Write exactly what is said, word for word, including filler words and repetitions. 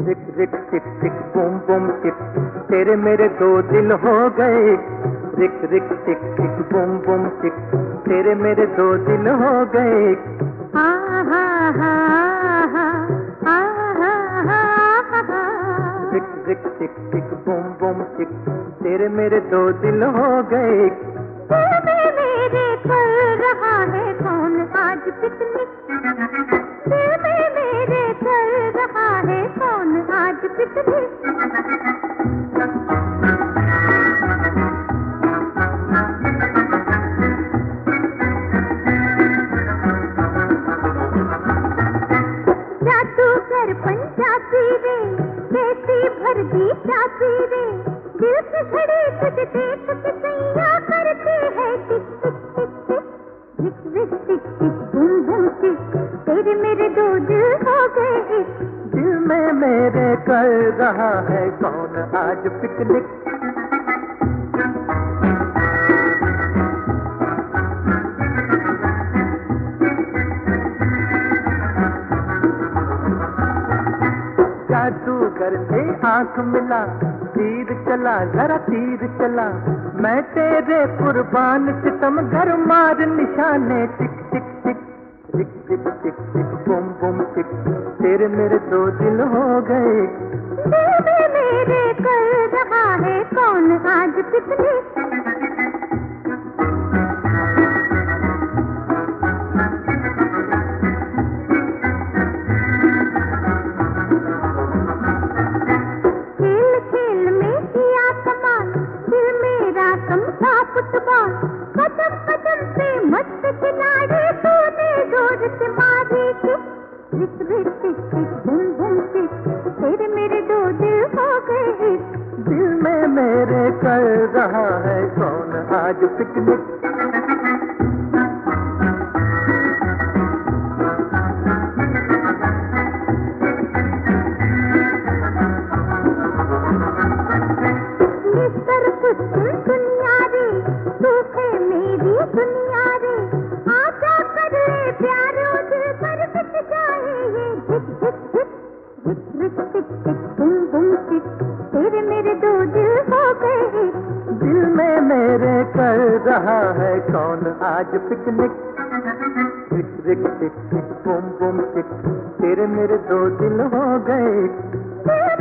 रिक rick tick tick boom boom tick, तेरे मेरे दो दिल हो गए। रिक rick tick tick boom boom tick, तेरे मेरे दो दिल हो गए। हा हा हा हा हा हा हा। रिक rick tick tick boom boom tick, तेरे मेरे दो दिल हो गए। दिल में मेरे कर रहा है कौन आज पिकनिक, दिल में मेरे कर रहा है कौन आज पिकनिक। जादूगर पंजाबी रे, कैसी भर दी चाबी रे, दिल की घड़ी तुझे देख के सैया करती है टिक टिक टिक टिक। रिक rick tick tick boom boom tick, तेरे मेरे दो दिल हो गए। दिल में मेरे कर रहा है कौन आज पिकनिक। जादूगर से आंख मिला, तीर चला जरा तीर चला, मैं तेरे कुर्बान सितम घर मार निशाने। टिक टिक टिक टिक टिक टिक टिक बूम बूम टिक, तेरे मेरे दो दिल हो गए। दिल में मेरे कर रहा है कौन आज पिकनिक। फुटबॉल कदम कदम पे मस्त खिलाड़ी, तूने जोर से मारी kick. Rick rick tick tick boom boom tick, तेरे मेरे दो दिल हो गए। दिल में मेरे कर रहा है कौन आज पिकनिक। दुनिया रे आजा कर ले प्यार, दिल पर बिक जाए ये झिक झिक झिक। रिक rick tick tick boom boom tick, तेरे मेरे दो दिल हो गए। दिल में मेरे कर रहा है कौन आज picnic. Rick rick tick tick boom boom tick, तेरे मेरे दो दिल हो गए।